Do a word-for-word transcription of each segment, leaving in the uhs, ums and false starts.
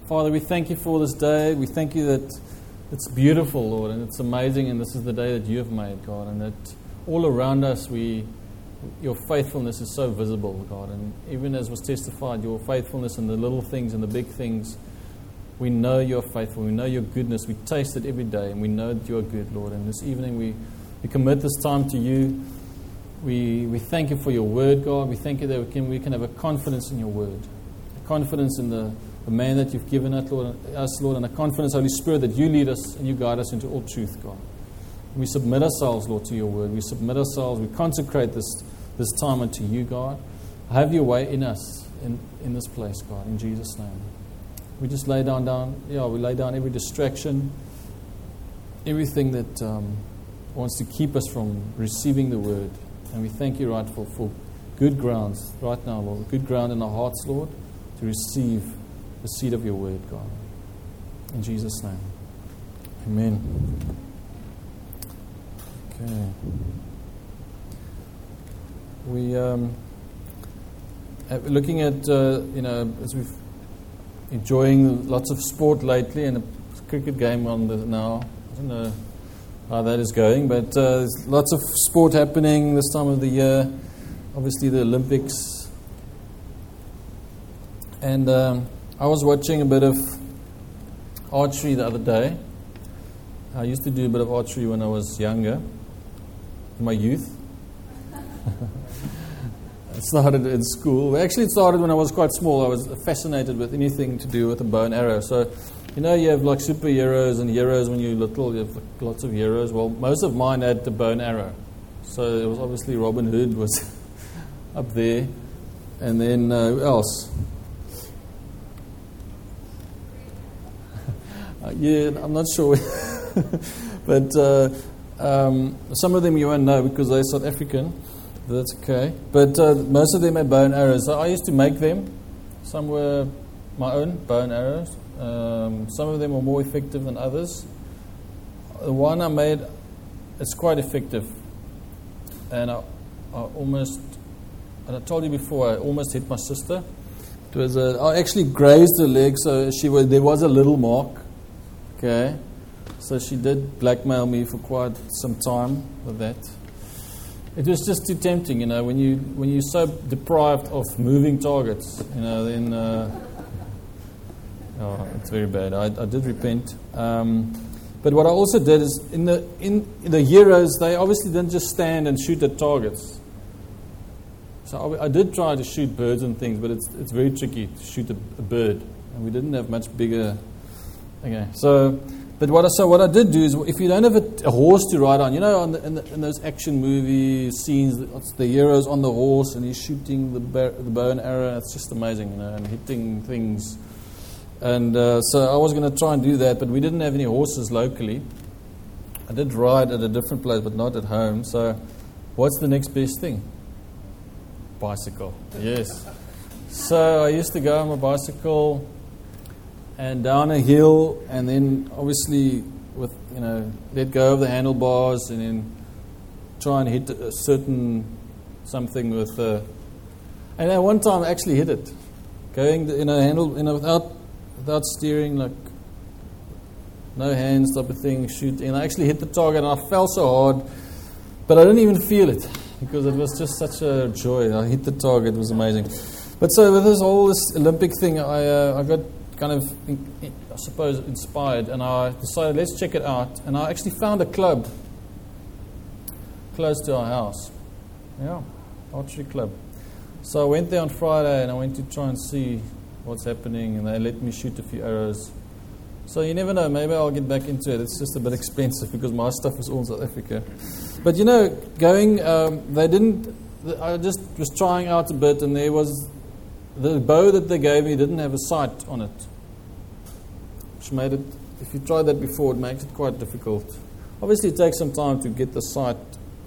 Father, we thank you for this day. We thank you that it's beautiful, Lord, and it's amazing, and this is the day that you have made, God, and that all around us, we, your faithfulness is so visible, God, and even as was testified, your faithfulness in the little things and the big things, we know you're faithful. We know your goodness. We taste it every day, and we know that you are good, Lord. And this evening, we, we commit this time to you. We we thank you for your word, God. We thank you that we can, we can have a confidence in your word, a confidence in the the man that you've given us, Lord, us, Lord, and a confidence, Holy Spirit, that you lead us and you guide us into all truth, God. We submit ourselves, Lord, to your word. We submit ourselves. We consecrate this this time unto you, God. Have your way in us, in, in this place, God, in Jesus' name. We just lay down, down, yeah, we lay down every distraction, everything that um, wants to keep us from receiving the word. And we thank you, right, for, for good grounds right now, Lord, good ground in our hearts, Lord, to receive the seed of your word, God. In Jesus' name. Amen. Okay. We um, looking at uh, you know as we've enjoying lots of sport lately, and a cricket game on the now. I don't know how that is going, but uh, there's lots of sport happening this time of the year. Obviously, the Olympics, and um, I was watching a bit of archery the other day. I used to do a bit of archery when I was younger, in my youth. I started in school. Actually, it started when I was quite small. I was fascinated with anything to do with a bow and arrow. So, you know, you have like superheroes and heroes when you're little. You have like lots of heroes. Well, most of mine had the bow and arrow. So it was obviously Robin Hood was up there. And then uh, who else? uh, yeah, I'm not sure. But uh, um, some of them you won't know because they're South African. That's okay. But uh, most of them had bow and arrows. So I used to make them. Some were my own bow and arrows. Um, some of them were more effective than others. The one I made, it's quite effective. And I, I almost, and I told you before, I almost hit my sister. It was a, I actually grazed her leg, so she was, there was a little mark. Okay. So she did blackmail me for quite some time with that. It was just too tempting, you know, when you when you're so deprived of moving targets, you know, then uh, oh, it's very bad. I, I did repent, um, but what I also did is in the in, in the heroes, they obviously didn't just stand and shoot at targets. So I, I did try to shoot birds and things, but it's it's very tricky to shoot a, a bird, and we didn't have much bigger. Okay, so. But what I, so what I did do is, if you don't have a, a horse to ride on, you know, on the, in, the, in those action movie scenes, it's the hero's on the horse and he's shooting the, bar, the bow and arrow. It's just amazing, you know, and hitting things. And uh, so I was going to try and do that, but we didn't have any horses locally. I did ride at a different place, but not at home. So what's the next best thing? Bicycle. Yes. So I used to go on my bicycle and down a hill, and then obviously with, you know, let go of the handlebars and then try and hit a certain something with uh, and at one time I actually hit it, going in a handle, you know, without without steering, like no hands type of thing, shooting, and I actually hit the target and I fell so hard, but I didn't even feel it because it was just such a joy. I hit the target, it was amazing. But so with this whole this Olympic thing, I uh, I got kind of, I suppose, inspired, and I decided, let's check it out. And I actually found a club close to our house. Yeah, archery club. So I went there on Friday, and I went to try and see what's happening, and they let me shoot a few arrows. So you never know, maybe I'll get back into it. It's just a bit expensive because my stuff is all in South Africa. But you know, going, um, they didn't, I just was trying out a bit, and there was, the bow that they gave me didn't have a sight on it, which made it, if you tried that before, it makes it quite difficult. Obviously, it takes some time to get the sight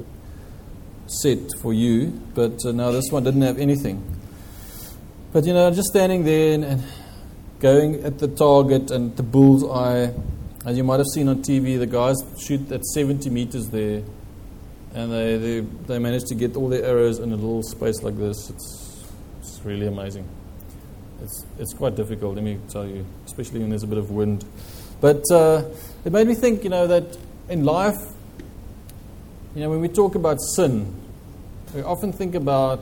set for you, but uh, now this one didn't have anything. But, you know, just standing there and, and going at the target and the bullseye, as you might have seen on T V, the guys shoot at seventy meters there, and they, they, they managed to get all their arrows in a little space like this. It's It's really amazing. it's it's quite difficult, let me tell you, especially when there's a bit of wind. But uh, it made me think, you know, that in life, you know, when we talk about sin, we often think about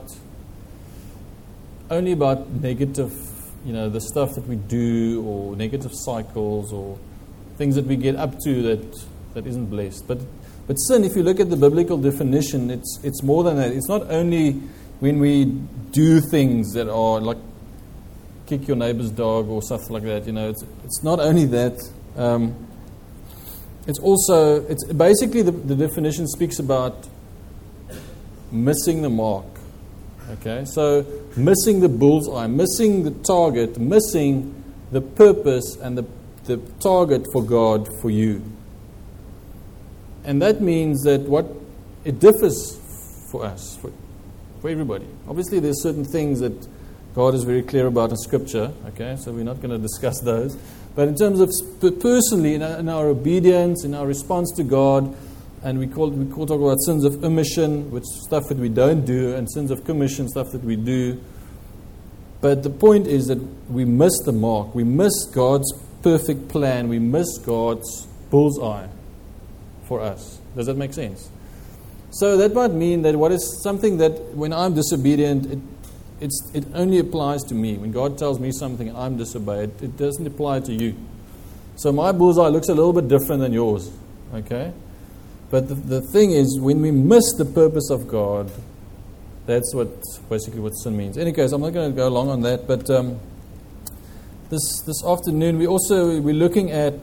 only about negative, you know, the stuff that we do, or negative cycles, or things that we get up to that, that isn't blessed. But but sin, if you look at the biblical definition, it's it's more than that. It's not only when we do things that are like kick your neighbor's dog or stuff like that. You know, it's it's not only that. Um, it's also it's basically the, the definition speaks about missing the mark. Okay, so missing the bullseye, missing the target, missing the purpose and the the target for God for you. And that means that what it differs for us, for, for everybody. Obviously, there's certain things that God is very clear about in Scripture. Okay, so we're not going to discuss those. But in terms of sp- personally, in our, in our obedience, in our response to God, and we call we call talk about sins of omission, which stuff that we don't do, and sins of commission, stuff that we do. But the point is that we miss the mark. We miss God's perfect plan. We miss God's bullseye for us. Does that make sense? So that might mean that what is something that when I'm disobedient, it it's it only applies to me. When God tells me something and I'm disobeyed, it doesn't apply to you. So my bullseye looks a little bit different than yours. Okay? But the, the thing is, when we miss the purpose of God, that's what basically what sin means. In any case, I'm not going to go long on that, but um, this this afternoon we also we're looking at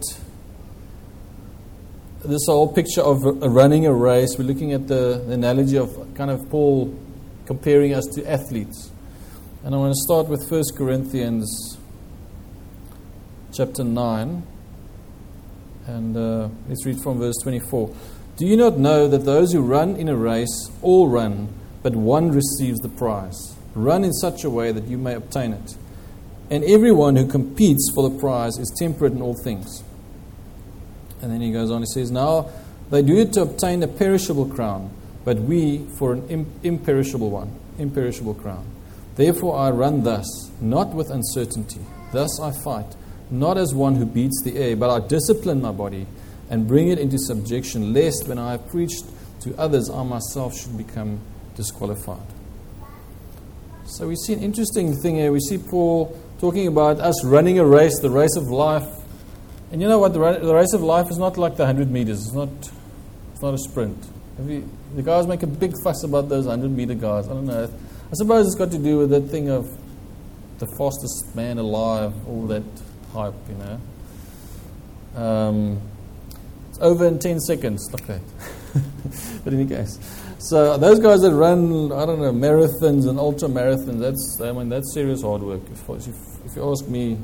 this whole picture of a, a running a race. We're looking at the, the analogy of kind of Paul comparing us to athletes. And I want to start with First Corinthians chapter nine, and uh, let's read from verse twenty-four. Do you not know that those who run in a race all run, but one receives the prize? Run in such a way that you may obtain it. And everyone who competes for the prize is temperate in all things. And then he goes on, he says, now they do it to obtain a perishable crown, but we for an im- imperishable one, imperishable crown. Therefore I run thus, not with uncertainty. Thus I fight, not as one who beats the air, but I discipline my body and bring it into subjection, lest when I have preached to others, I myself should become disqualified. So we see an interesting thing here. We see Paul talking about us running a race, the race of life. And you know what? The, ra- the race of life is not like the one hundred meters. It's not It's not a sprint. Have you, the guys make a big fuss about those one hundred meter guys. I don't know. I suppose it's got to do with that thing of the fastest man alive, all that hype, you know. Um, it's over in ten seconds, like that. But in any case, so those guys that run, I don't know, marathons and ultra marathons, that's I mean that's serious hard work. If, if, if you ask me,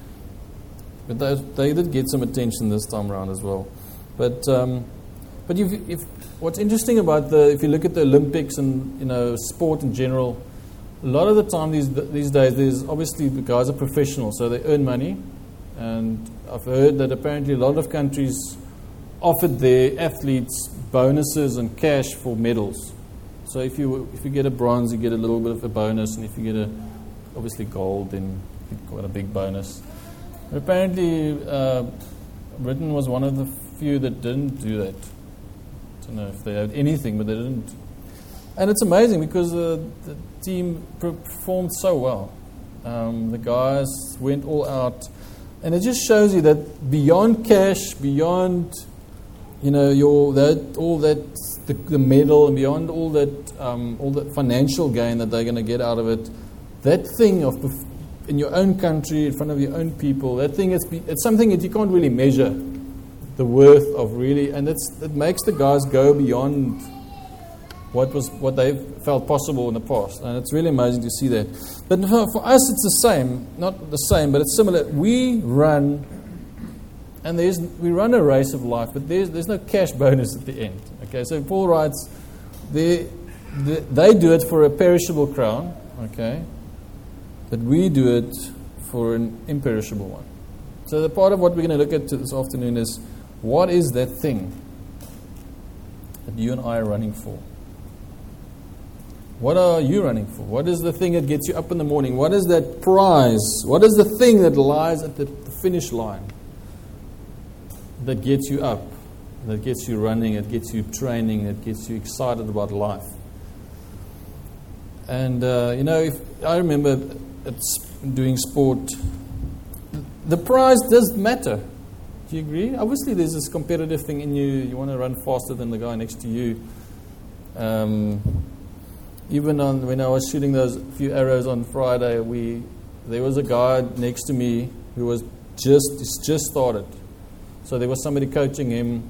but they, they did get some attention this time around as well. But um, but if, if what's interesting about the if you look at the Olympics and you know sport in general, a lot of the time these these days there's obviously the guys are professionals, so they earn money, and I've heard that apparently a lot of countries offered their athletes bonuses and cash for medals. So if you if you get a bronze, you get a little bit of a bonus, and if you get a obviously gold, then you got a big bonus. But apparently, uh, Britain was one of the few that didn't do that. I don't know if they had anything, but they didn't. And it's amazing because uh, the team performed so well. Um, the guys went all out, and it just shows you that beyond cash, beyond you know your that all that the, the medal, and beyond all that um, all the financial gain that they're going to get out of it, that thing of in your own country, in front of your own people, that thing is it's something that you can't really measure the worth of really, and it's it makes the guys go beyond what was what they felt possible in the past, and it's really amazing to see that. But for, for us, it's the same, not the same, but it's similar. We run, and there's we run a race of life, but there's there's no cash bonus at the end. Okay, so Paul writes, they they, they do it for a perishable crown, okay, but we do it for an imperishable one. So the part of what we're going to look at this afternoon is, what is that thing that you and I are running for? What are you running for? What is the thing that gets you up in the morning? What is that prize? What is the thing that lies at the finish line that gets you up, that gets you running, that gets you training, that gets you excited about life? And, uh, you know, if I remember it's doing sport, the prize does matter. Do you agree? Obviously, there's this competitive thing in you. You want to run faster than the guy next to you. Um, even on when I was shooting those few arrows on Friday, we there was a guy next to me who was just just started. So there was somebody coaching him,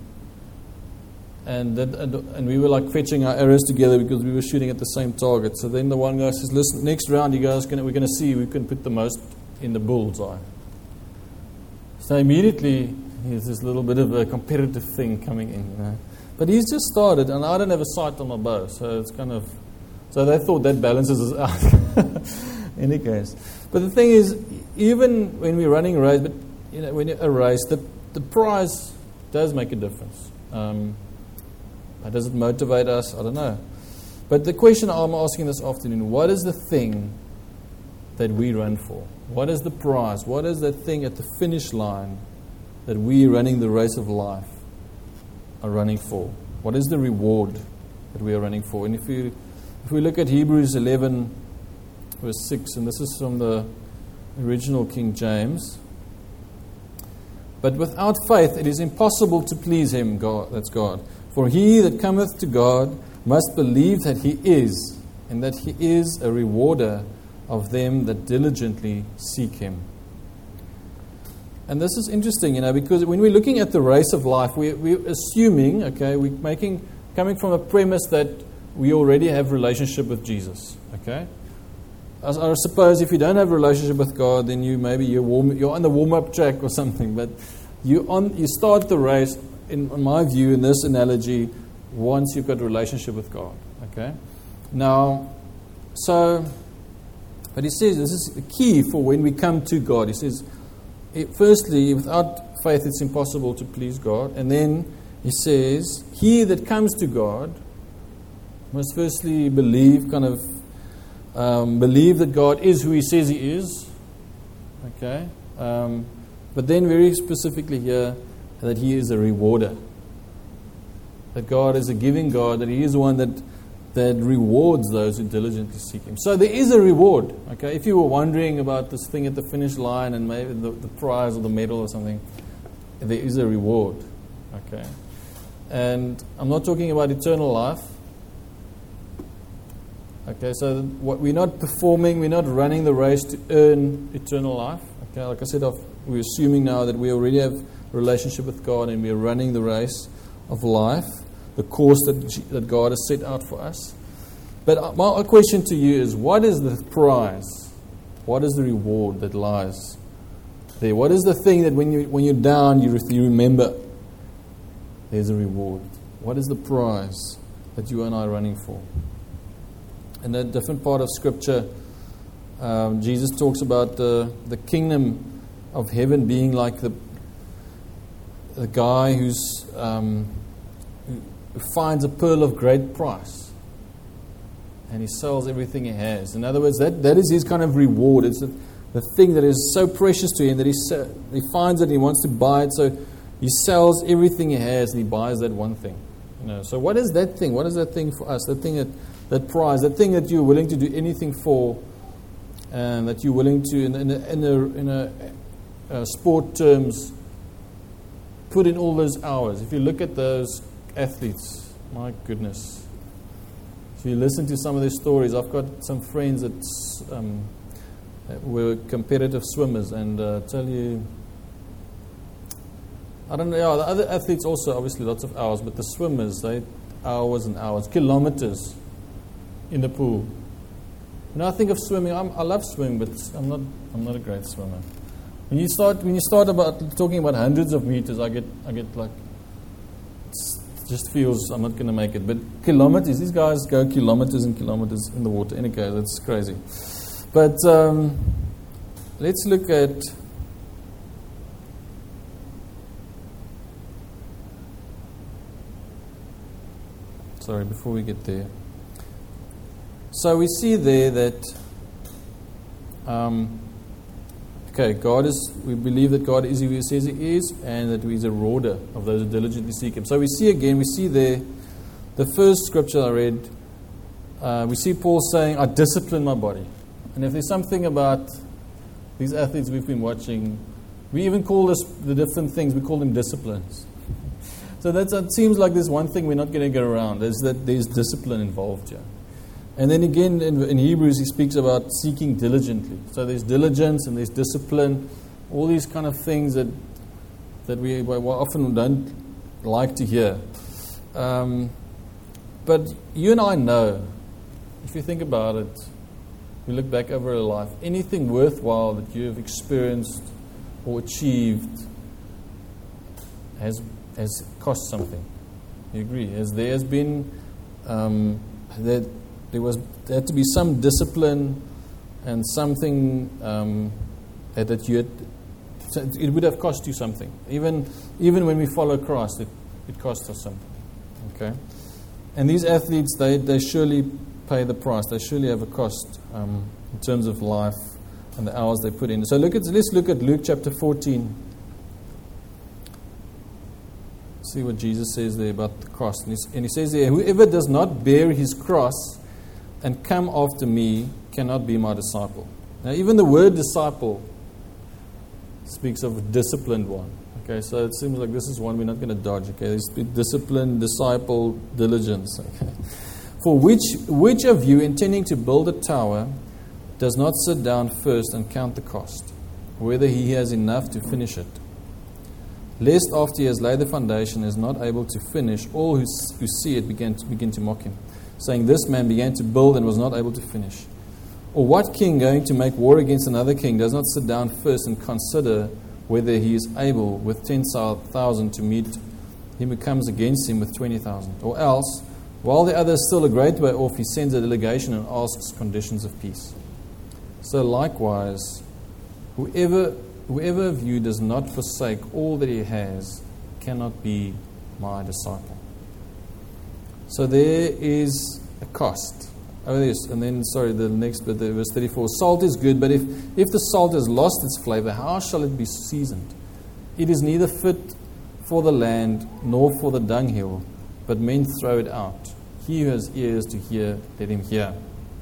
and that, and, and we were like fetching our arrows together because we were shooting at the same target. So then the one guy says, "Listen, next round, you guys, gonna, we're going to see who can put the most in the bullseye." So immediately, there's this little bit of a competitive thing coming in. You know? But he's just started, and I don't have a sight on my bow, so it's kind of... So they thought that balances us out. In any case. But the thing is, even when we're running a race, but you know, when you're a race, the, the prize does make a difference. Um, does it motivate us? I don't know. But the question I'm asking this afternoon, what is the thing that we run for? What is the prize? What is that thing at the finish line that we running the race of life are running for? What is the reward that we are running for? And if we if we look at Hebrews eleven verse six, and this is from the original King James. But without faith it is impossible to please him, God, that's God. For he that cometh to God must believe that he is, and that he is a rewarder of them that diligently seek him. And this is interesting, you know, because when we're looking at the race of life, we, we're assuming, okay, we're making, coming from a premise that we already have relationship with Jesus, okay? As I suppose if you don't have a relationship with God, then you maybe you're, warm, you're on the warm-up track or something, but you on you start the race, in, in my view, in this analogy, once you've got a relationship with God, okay? Now, so, but he says this is the key for when we come to God. He says, firstly, without faith it's impossible to please God. And then he says, he that comes to God must firstly believe, kind of, um, believe that God is who he says he is. Okay? Um, but then very specifically here, that he is a rewarder. That God is a giving God, that he is the one that that rewards those who diligently seek him. So there is a reward. Okay, if you were wondering about this thing at the finish line and maybe the, the prize or the medal or something, there is a reward. Okay, and I'm not talking about eternal life. Okay, so what we're not performing, we're not running the race to earn eternal life. Okay, like I said, we're assuming now that we already have a relationship with God and we're running the race of life, the course that that God has set out for us. But my question to you is, what is the prize? What is the reward that lies there? What is the thing that when you when you're down, you, you remember there's a reward? What is the prize that you and I are running for? In a different part of Scripture, um, Jesus talks about the the kingdom of heaven being like the the guy who's um, who finds a pearl of great price, and he sells everything he has. In other words, that, that is his kind of reward. It's the, the thing that is so precious to him that he he finds it and he wants to buy it. So he sells everything he has and he buys that one thing. You know. So what is that thing? What is that thing for us? That thing that that prize, that thing that you're willing to do anything for, and that you're willing to, in, in a, in a, in a uh, sport terms, put in all those hours. If you look at those athletes, my goodness. If you listen to some of their stories, I've got some friends that um, were competitive swimmers, and uh, tell you, I don't know, yeah, the other athletes also, obviously lots of hours, but the swimmers, they hours and hours, kilometers in the pool. You know, I think of swimming, I'm, I love swimming, but I'm not I'm not a great swimmer. When you start when you start about talking about hundreds of meters, I get I get like, it just feels I'm not going to make it. But kilometers, these guys go kilometers and kilometers in the water. In a case, that's crazy. But um, let's look at sorry before we get there. so we see there that, um, okay, God is, we believe that God is who He says He is, and that He is a rewarder of those who diligently seek Him. So we see again, we see there, the first scripture I read, uh, we see Paul saying, I discipline my body. And if there's something about these athletes we've been watching, we even call this, the different things, we call them disciplines. So that's, it seems like there's one thing we're not going to get around, is that there's discipline involved here. And then again, in, in Hebrews, he speaks about seeking diligently. So there's diligence and there's discipline, all these kind of things that that we often don't like to hear. Um, but you and I know, if you think about it, we look back over our life, anything worthwhile that you have experienced or achieved has has cost something. You agree? As there has been um, that. There was there had to be some discipline and something um, that, that you had. It would have cost you something. Even even when we follow Christ, it, it costs us something. Okay, and these athletes, they, they surely pay the price. They surely have a cost um, in terms of life and the hours they put in. So look at let's look at Luke chapter fourteen. See what Jesus says there about the cross, and, and he says there, whoever does not bear his cross and come after me cannot be my disciple. Now, even the word disciple speaks of a disciplined one. Okay, so it seems like this is one we're not going to dodge. Okay, there's discipline, disciple, diligence. Okay. For which which of you, intending to build a tower, does not sit down first and count the cost, whether he has enough to finish it? Lest after he has laid the foundation, is not able to finish, all who, who see it begin to, begin to mock him, saying, this man began to build and was not able to finish. Or what king going to make war against another king does not sit down first and consider whether he is able with ten thousand to meet him who comes against him with twenty thousand? Or else, while the other is still a great way off, he sends a delegation and asks conditions of peace. So likewise, whoever, whoever of you does not forsake all that he has cannot be my disciple. So there is a cost. Oh, yes. And then, sorry, the next bit, the verse thirty-four. Salt is good, but if, if the salt has lost its flavor, how shall it be seasoned? It is neither fit for the land nor for the dunghill, but men throw it out. He who has ears to hear, let him hear.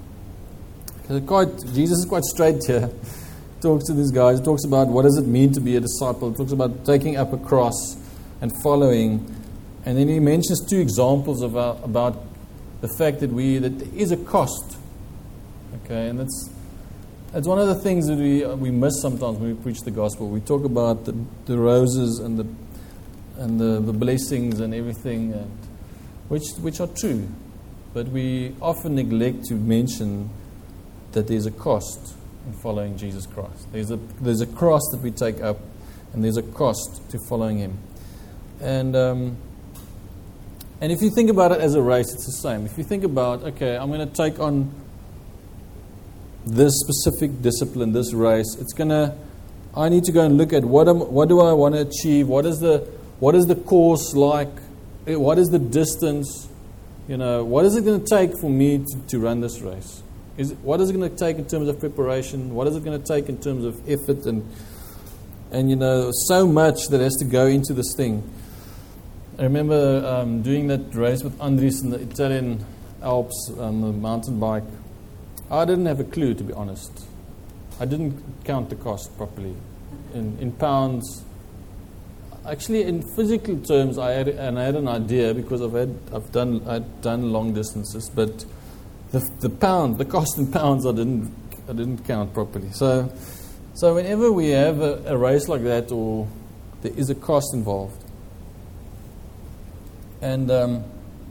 Quite, Jesus is quite straight here. He talks to these guys. He talks about what does it mean to be a disciple. He talks about taking up a cross and following. And then he mentions two examples of our, about the fact that we that there is a cost. Okay, and that's that's one of the things that we we miss sometimes when we preach the gospel. We talk about the, the roses and the and the, the blessings and everything, and which which are true, but we often neglect to mention that there's a cost in following Jesus Christ. There's a there's a cross that we take up, and there's a cost to following Him, and. Um, And if you think about it as a race, it's the same. If you think about, okay, I'm going to take on this specific discipline, this race, it's going to, I need to go and look at what am, what do I want to achieve? What is the what is the course like? What is the distance? You know, what is it going to take for me to, to run this race? Is it, what is it going to take in terms of preparation? What is it going to take in terms of effort and and you know, so much that has to go into this thing. I remember um, doing that race with Andres in the Italian Alps on the mountain bike. I didn't have a clue, to be honest. I didn't count the cost properly in, in pounds. Actually, in physical terms, I had and I had an idea because I've had I've done I'd done long distances, but the the pound, the cost in pounds, I didn't I didn't count properly. So, so whenever we have a, a race like that, or there is a cost involved. And um,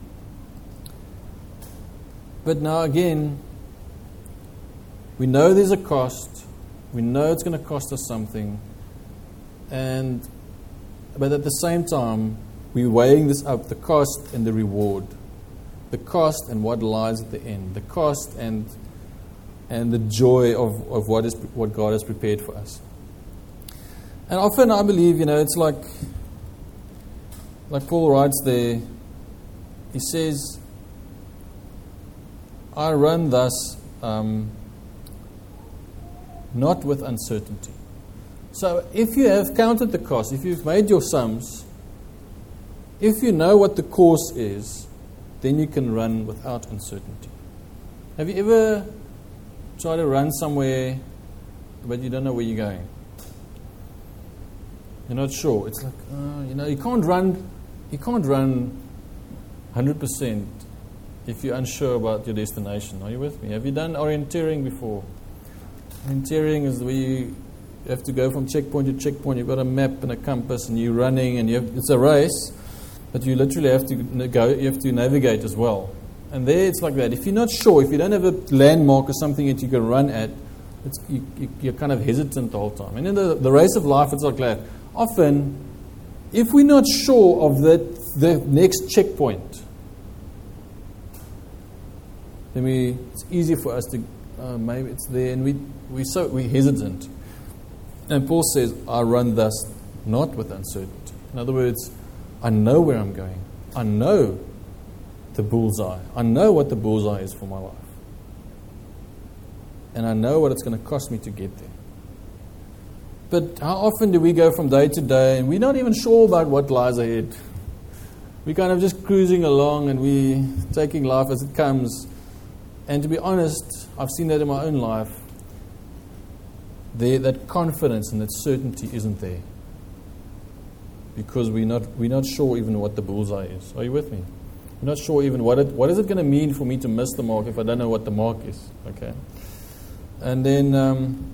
but now again, we know there's a cost. We know it's going to cost us something, and but at the same time, we're weighing this up: the cost and the reward, the cost and what lies at the end, the cost and and the joy of, of what is what God has prepared for us. And often, I believe, you know, it's like. Like Paul writes there, he says, I run thus um, not with uncertainty. So if you have counted the cost, if you've made your sums, if you know what the course is, then you can run without uncertainty. Have you ever tried to run somewhere but you don't know where you're going? You're not sure. It's like, uh, you know, you can't run, you can't run one hundred percent if you're unsure about your destination. Are you with me? Have you done orienteering before? Orienteering is where you have to go from checkpoint to checkpoint. You've got a map and a compass, and you're running, and you have, it's a race, but you literally have to go. You have to navigate as well. And there, it's like that. If you're not sure, if you don't have a landmark or something that you can run at, it's, you, you, you're kind of hesitant the whole time. And in the, the race of life, it's like that. Often, if we're not sure of the, the next checkpoint, then we, it's easier for us to, uh, maybe it's there, and we, we so, we're hesitant. And Paul says, I run thus not with uncertainty. In other words, I know where I'm going. I know the bullseye. I know what the bullseye is for my life. And I know what it's going to cost me to get there. But how often do we go from day to day and we're not even sure about what lies ahead? We're kind of just cruising along and we're taking life as it comes. And to be honest, I've seen that in my own life. There, that confidence and that certainty isn't there. Because we're not, we're not sure even what the bullseye is. Are you with me? We're not sure even what it, what is it going to mean for me to miss the mark if I don't know what the mark is. Okay. And then... Um,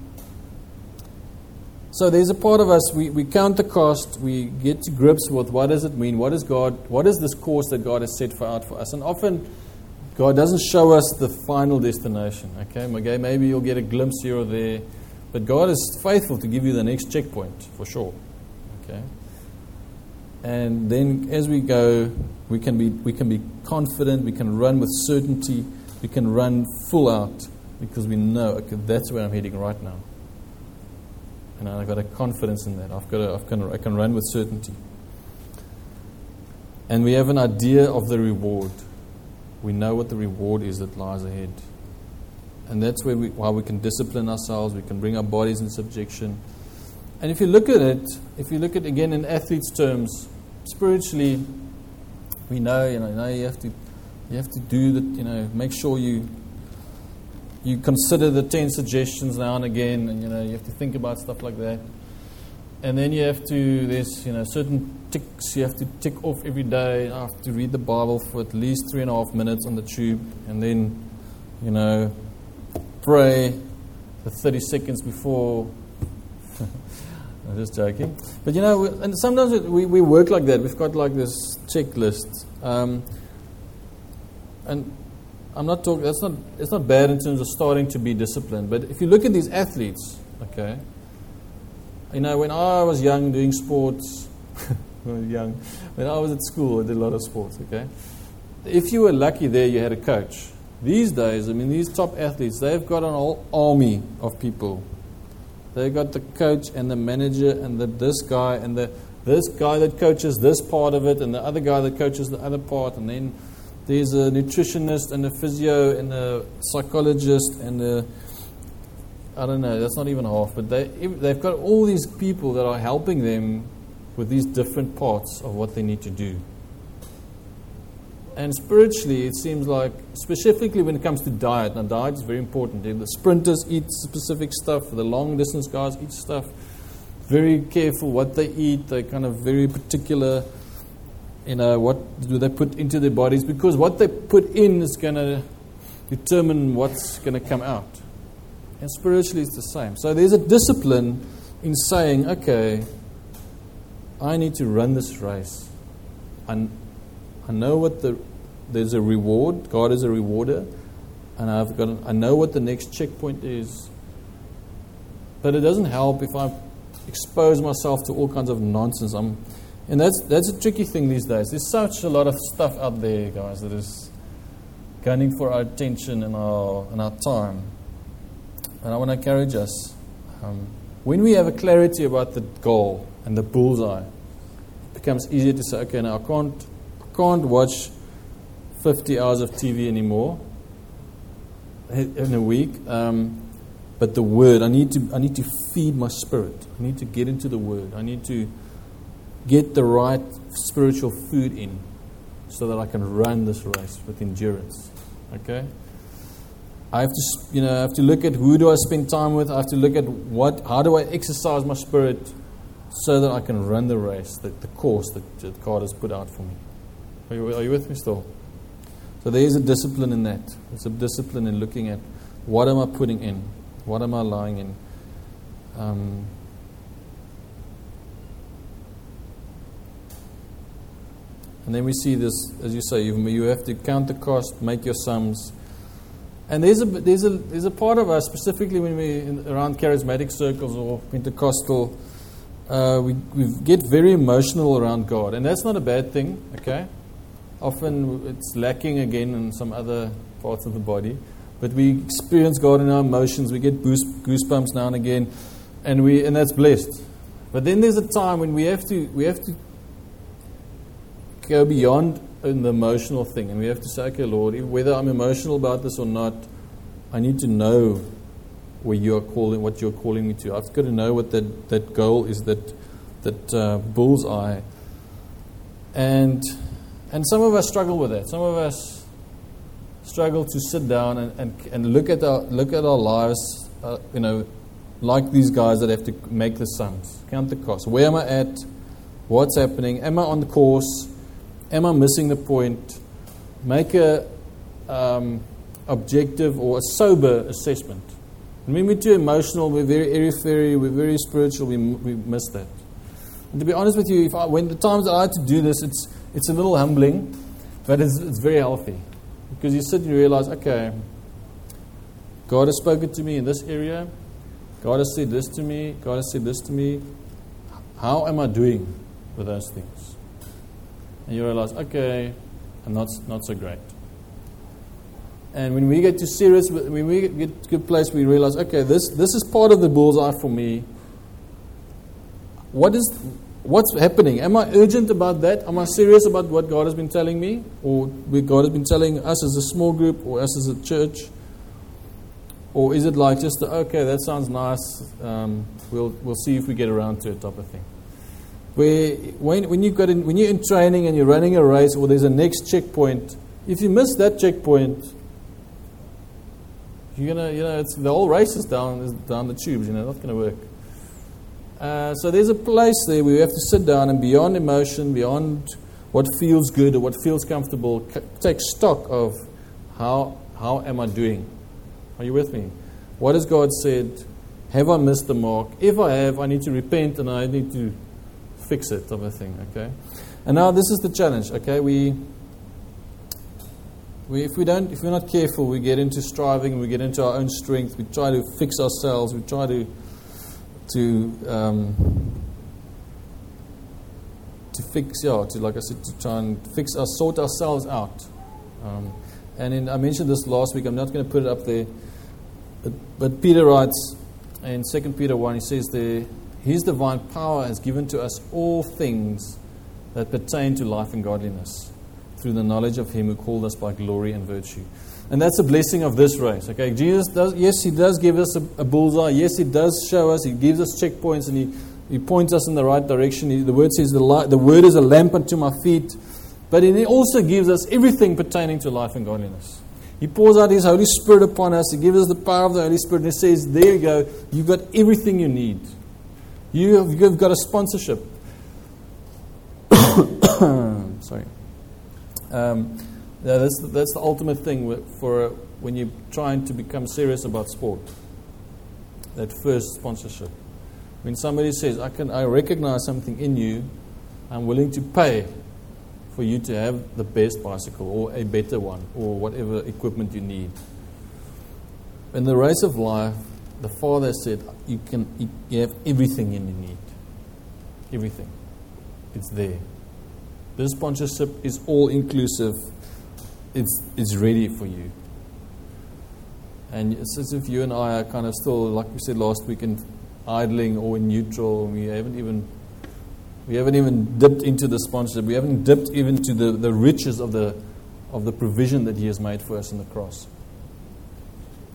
So there's a part of us, we, we count the cost, we get to grips with what does it mean, what is God, what is this course that God has set for out for us. And often God doesn't show us the final destination. Okay, maybe you'll get a glimpse here or there, but God is faithful to give you the next checkpoint for sure. Okay, and then as we go, we can be we can be confident, we can run with certainty, we can run full out because we know, okay, that's where I'm heading right now. And I've got a confidence in that. I've got a, I've got a, I can run with certainty. And we have an idea of the reward. We know what the reward is that lies ahead. And that's where we, why we can discipline ourselves. We can bring our bodies in subjection. And if you look at it, if you look at again in athletes' terms, spiritually, we know, you know, you know, you have to, you have to do that. You know, make sure you. You consider the ten suggestions now and again, and you know you have to think about stuff like that. And then you have to, there's you know certain ticks you have to tick off every day. I have to read the Bible for at least three and a half minutes on the tube, and then you know pray for thirty seconds before. I'm just joking, but you know, and sometimes we we work like that. We've got like this checklist, um, and. I'm not talking, that's not, it's not bad in terms of starting to be disciplined. But if you look at these athletes, okay, you know, when I was young doing sports, when I was young, when I was at school, I did a lot of sports, okay. If you were lucky there, you had a coach. These days, I mean, these top athletes, they've got an whole army of people. They've got the coach and the manager and the this guy and the this guy that coaches this part of it and the other guy that coaches the other part, and then there's a nutritionist and a physio and a psychologist and a, I don't know, that's not even half, but they, they've got all these people that are helping them with these different parts of what they need to do. And spiritually, it seems like, specifically when it comes to diet, now diet is very important. The sprinters eat specific stuff, the long distance guys eat stuff. Very careful what they eat, they're kind of very particular. You know, what do they put into their bodies? Because what they put in is going to determine what's going to come out. And spiritually it's the same. So there's a discipline in saying, okay, I need to run this race. And I know what the, there's a reward. God is a rewarder. And I've got, I know what the next checkpoint is. But it doesn't help if I expose myself to all kinds of nonsense. I'm And that's that's a tricky thing these days. There's such a lot of stuff out there, guys, that is gunning for our attention and our and our time. And I want to encourage us. Um, when we have a clarity about the goal and the bullseye, it becomes easier to say, okay, now I can't I can't watch fifty hours of T V anymore. in a week. Um, but the Word, I need to I need to feed my spirit. I need to get into the Word. I need to get the right spiritual food in so that I can run this race with endurance. Okay? I have to, you know, I have to look at who do I spend time with. I have to look at what, how do I exercise my spirit so that I can run the race, the, the course that, that God has put out for me. Are you, are you with me still? So there is a discipline in that. There's a discipline in looking at what am I putting in, what am I allowing in. Um, and then we see this, as you say, you, you have to count the cost, make your sums. And there's a there's a there's a part of us, specifically when we in, around charismatic circles or Pentecostal, uh, we we get very emotional around God, and that's not a bad thing. Okay, often it's lacking again in some other parts of the body, but we experience God in our emotions. We get goose, goosebumps now and again, and we and that's blessed. But then there's a time when we have to we have to go beyond in the emotional thing, and we have to say, okay, Lord, whether I'm emotional about this or not, I need to know where you are calling, what you're calling me to. I've got to know what that, that goal is, that that uh, bullseye. And and some of us struggle with that. Some of us struggle to sit down and, and, and look at our look at our lives, uh, you know, like these guys that have to make the sums, count the cost. Where am I at? What's happening? Am I on the course? Am I missing the point? Make a um, objective or a sober assessment. And when we're too emotional, we're very airy-fairy, we're very spiritual, we we miss that. And to be honest with you, if I, when the times that I had to do this, it's it's a little humbling, but it's it's very healthy. Because you sit and you realize, okay, God has spoken to me in this area, God has said this to me, God has said this to me. How am I doing with those things? And you realize, okay, I'm not not so great. And when we get too serious, when we get to a good place, we realize, okay, this this is part of the bullseye for me. What is what's happening? Am I urgent about that? Am I serious about what God has been telling me, or what God has been telling us as a small group, or us as a church? Or is it like just a, okay, that sounds nice. Um, we'll we'll see if we get around to it type of thing. Where when when you got in, when you're in training and you're running a race, or there's a next checkpoint, if you miss that checkpoint, you're gonna you know it's the whole race is down is down the tubes. You know, not gonna work. Uh, so there's a place there where you have to sit down and beyond emotion, beyond what feels good or what feels comfortable, c- take stock of how how am I doing? Are you with me? What has God said? Have I missed the mark? If I have, I need to repent and I need to fix it, type of thing. Okay. And now this is the challenge. Okay, we we if we don't if we're not careful, we get into striving, we get into our own strength. We try to fix ourselves. We try to to um, to fix yeah to like I said to try and fix us sort ourselves out. Um, and in, I mentioned this last week. I'm not going to put it up there. But, but Peter writes in Second Peter one, he says there, His divine power has given to us all things that pertain to life and godliness through the knowledge of Him who called us by glory and virtue. And that's a blessing of this race. Okay, Jesus does, yes, He does give us a, a bullseye. Yes, He does show us. He gives us checkpoints and He, he points us in the right direction. He, the Word says the, light, the Word is a lamp unto my feet. But He also gives us everything pertaining to life and godliness. He pours out His Holy Spirit upon us. He gives us the power of the Holy Spirit. And He says, there you go. You've got everything you need. You have, you've got a sponsorship. Sorry. Um, yeah, that's, the, that's the ultimate thing for when you're trying to become serious about sport. That first sponsorship. When somebody says, I can, I recognize something in you, I'm willing to pay for you to have the best bicycle or a better one or whatever equipment you need. In the race of life, the Father said you can you have everything you need. Everything. It's there. This sponsorship is all inclusive. It's it's ready for you. And it's as if you and I are kind of still, like we said last week, in idling or in neutral. We haven't even We haven't even dipped into the sponsorship. We haven't dipped even to the, the riches of the of the provision that He has made for us in the cross.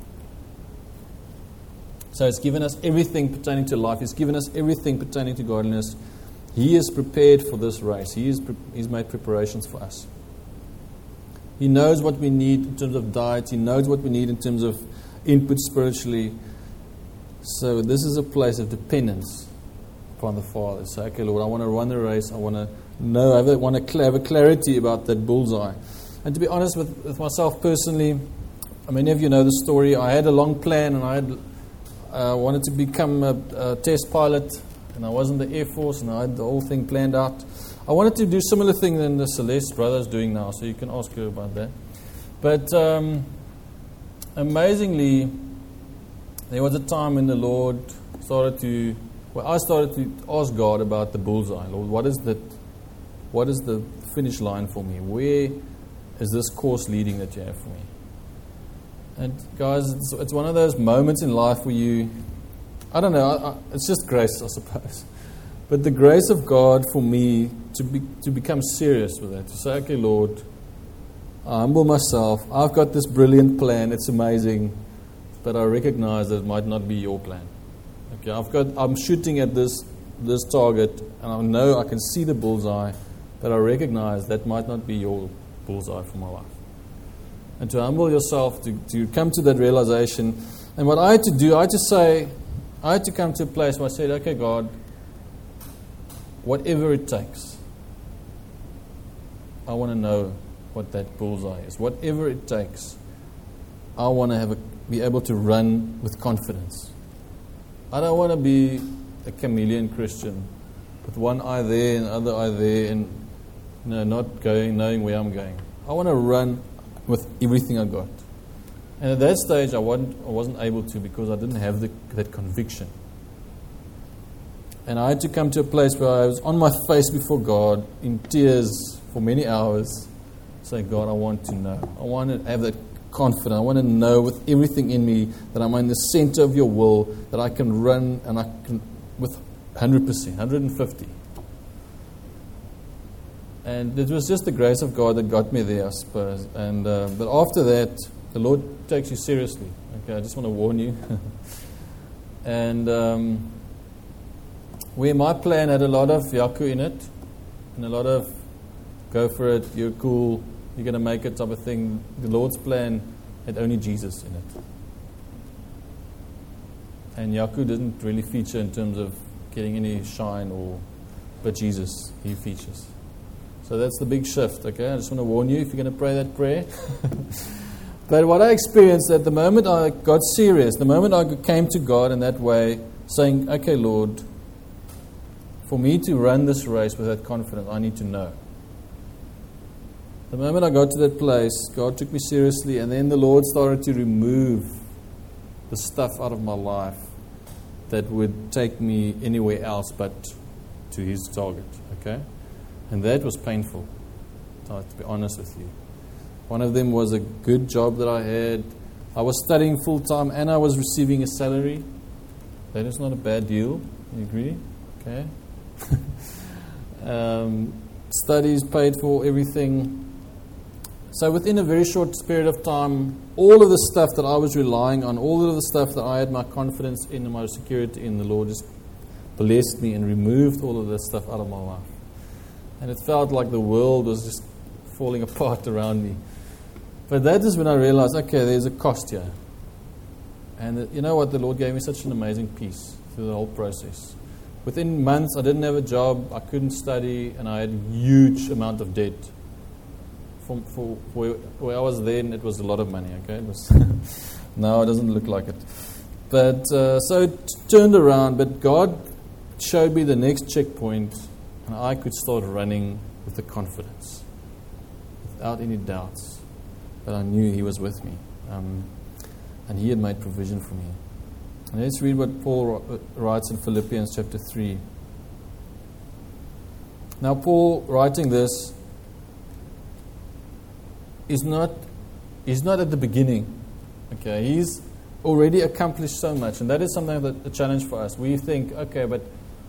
So He's given us everything pertaining to life. He's given us everything pertaining to godliness. He is prepared for this race. He is pre- He's made preparations for us. He knows what we need in terms of diet. He knows what we need in terms of input spiritually. So this is a place of dependence upon the Father. Say, okay, Lord, I want to run the race. I want to know, I want to have a clarity about that bullseye. And to be honest with, with myself personally, many of you know the story. I had a long plan, and I had uh, wanted to become a, a test pilot, and I was in the Air Force, and I had the whole thing planned out. I wanted to do similar thing than the Celeste brother is doing now, so you can ask her about that. But um, amazingly, there was a time when the Lord started to, well, I started to ask God about the bullseye. Lord, what is the, what is the finish line for me? Where is this course leading that you have for me? And guys, it's, it's one of those moments in life where you, I don't know, I, I, it's just grace, I suppose. But the grace of God for me to be, to become serious with that, to say, okay, Lord, I humble myself. I've got this brilliant plan. It's amazing, but I recognize that it might not be your plan. Okay, I've got. I'm shooting at this this target, and I know I can see the bullseye, but I recognize that might not be your bullseye for my life. And to humble yourself, to, to come to that realization. And what I had to do, I had to say, I had to come to a place where I said, okay, God, whatever it takes, I want to know what that bullseye is. Whatever it takes, I want to have a, be able to run with confidence. I don't want to be a chameleon Christian with one eye there and other eye there, and you know, not going, knowing where I'm going. I want to run with everything I got. And at that stage, I wasn't, I wasn't able to because I didn't have the, that conviction. And I had to come to a place where I was on my face before God in tears for many hours, saying, God, I want to know. I want to have that confidence. I want to know with everything in me that I'm in the center of your will, that I can run and I can with one hundred percent, one hundred fifty. And it was just the grace of God that got me there, I suppose. And uh, but after that, the Lord takes you seriously. Okay, I just want to warn you. and um, where my plan had a lot of Yaku in it, and a lot of go for it, you're cool, you're going to make it type of thing. The Lord's plan had only Jesus in it. And Yaku didn't really feature in terms of getting any shine, or, but Jesus, He features. So that's the big shift, okay? I just want to warn you if you're going to pray that prayer. But what I experienced at the moment I got serious, the moment I came to God in that way, saying, okay, Lord, for me to run this race with that confidence, I need to know. The moment I got to that place, God took me seriously, and then the Lord started to remove the stuff out of my life that would take me anywhere else but to His target, okay? And that was painful, to be honest with you. One of them was a good job that I had. I was studying full-time and I was receiving a salary. That is not a bad deal. You agree? Okay. um, studies paid for, everything. So within a very short period of time, all of the stuff that I was relying on, all of the stuff that I had my confidence in and my security in, the Lord just blessed me and removed all of that stuff out of my life. And it felt like the world was just falling apart around me. But that is when I realized, okay, there's a cost here. And you know what? The Lord gave me such an amazing peace through the whole process. Within months, I didn't have a job, I couldn't study, and I had a huge amount of debt. For, for where, where I was then, it was a lot of money, okay? It was now it doesn't look like it. But uh, so it turned around, but God showed me the next checkpoint, and I could start running with the confidence, without any doubts, that I knew He was with me. Um, and He had made provision for me. And let's read what Paul writes in Philippians chapter three. Now Paul, writing this, is not, he's not at the beginning. Okay, he's already accomplished so much. And that is something that a challenge for us. We think, okay, but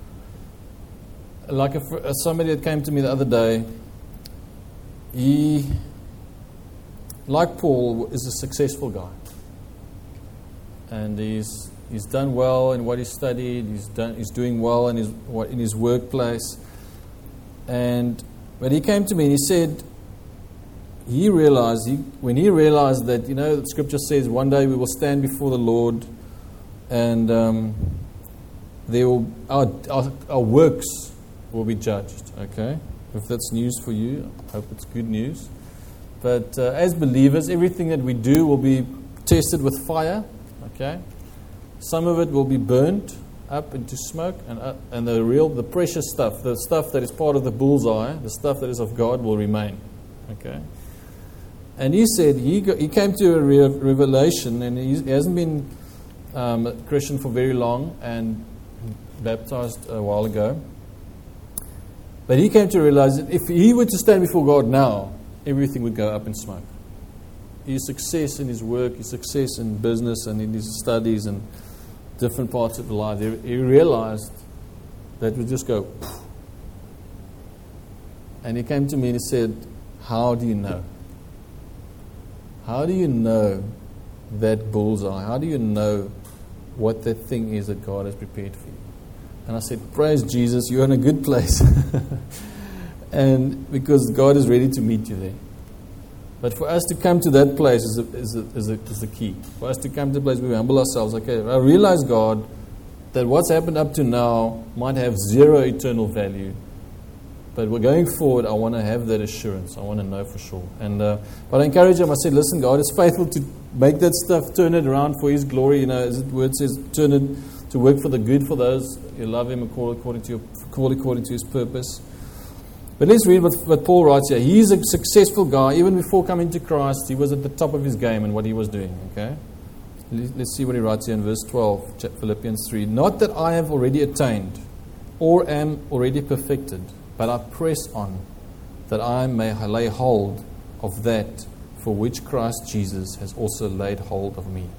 like a, somebody that came to me the other day, he, like Paul, is a successful guy. And he's he's done well in what he studied. He's done. He's doing well in his what in his workplace. And but he came to me and he said, he realized he, when he realized that, you know, the Scripture says one day we will stand before the Lord, and um, there will our, our our works will be judged. Okay, if that's news for you, I hope it's good news. But uh, as believers, everything that we do will be tested with fire. Okay, some of it will be burned up into smoke, and uh, and the real, the precious stuff, the stuff that is part of the bullseye, the stuff that is of God, will remain. Okay, and he said he got, he came to a re- revelation, and he, he hasn't been um, a Christian for very long, and baptized a while ago. But he came to realize that if he were to stand before God now, everything would go up in smoke. His success in his work, his success in business and in his studies and different parts of life, he realized that would just go. And he came to me and he said, how do you know? How do you know that bullseye? How do you know what that thing is that God has prepared for you? And I said, praise Jesus, you're in a good place. And because God is ready to meet you there. But for us to come to that place is, a, is, a, is, a, is the key. For us to come to a place where we humble ourselves. Okay, I realize, God, that what's happened up to now might have zero eternal value. But we're going forward, I want to have that assurance. I want to know for sure. And uh, but I encourage him. I said, listen, God is faithful to make that stuff, turn it around for His glory. You know, as the word says, turn it to work for the good for those who love Him and call according to your, call according to His purpose. But let's read what, what Paul writes here. He's a successful guy. Even before coming to Christ, he was at the top of his game in what he was doing. Okay, let's see what he writes here in verse twelve, Philippians three. Not that I have already attained or am already perfected, but I press on, that I may lay hold of that for which Christ Jesus has also laid hold of me.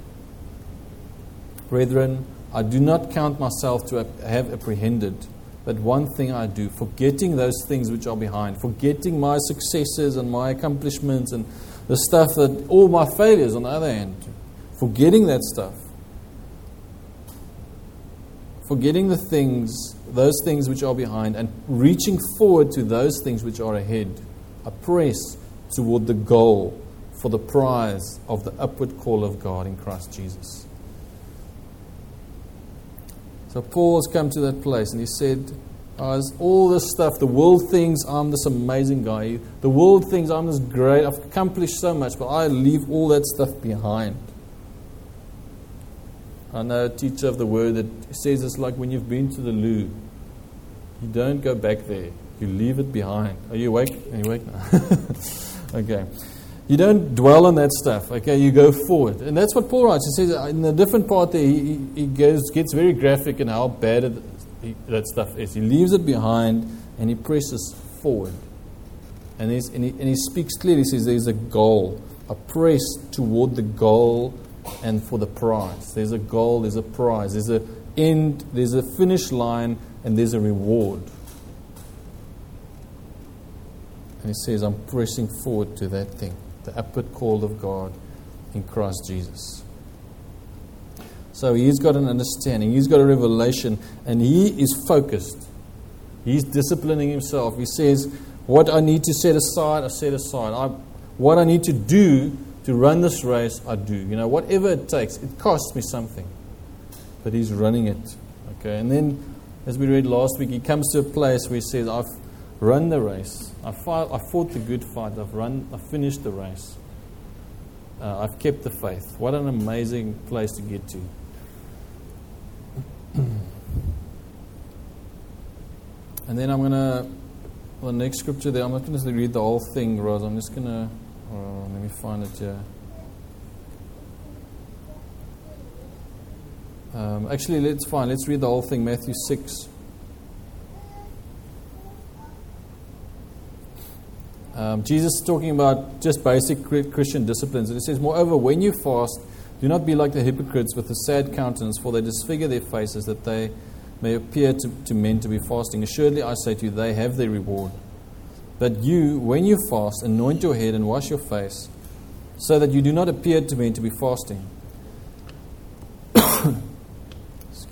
Brethren, I do not count myself to have apprehended, but one thing I do, forgetting those things which are behind, forgetting my successes and my accomplishments and the stuff that, all my failures on the other hand, forgetting that stuff, forgetting the things, those things which are behind, and reaching forward to those things which are ahead, I press toward the goal for the prize of the upward call of God in Christ Jesus. So Paul has come to that place and he said, oh, all this stuff, the world thinks I'm this amazing guy. The world thinks I'm this great, I've accomplished so much, but I leave all that stuff behind. I know a teacher of the word that says it's like when you've been to the loo. You don't go back there. You leave it behind. Are you awake? Are you awake now? Okay. You don't dwell on that stuff, okay? You go forward. And that's what Paul writes. He says in a different part there, he, he goes, gets very graphic in how bad it, he, that stuff is. He leaves it behind and he presses forward. And, he's, and, he, and he speaks clearly. He says there's a goal. I press toward the goal and for the prize. There's a goal, there's a prize. There's an end, there's a finish line, and there's a reward. And he says, I'm pressing forward to that thing. The upward call of God in Christ Jesus. So he's got an understanding, he's got a revelation, and he is focused. He's disciplining himself. He says, what I need to set aside, I set aside. I, what I need to do to run this race, I do. You know, whatever it takes, it costs me something. But he's running it. Okay, and then, as we read last week, he comes to a place where he says, I've run the race. I fought, I fought the good fight. I've run. I've finished the race. Uh, I've kept the faith. What an amazing place to get to. And then I'm going to, well, the next scripture there, I'm not going to read the whole thing, Rose. I'm just going to, oh, let me find it here. Um, actually, let's fine. Let's read the whole thing, Matthew six. Um, Jesus is talking about just basic Christian disciplines. And it says, moreover, when you fast, do not be like the hypocrites with a sad countenance, for they disfigure their faces, that they may appear to, to men to be fasting. Assuredly, I say to you, they have their reward. But you, when you fast, anoint your head and wash your face, so that you do not appear to men to be fasting,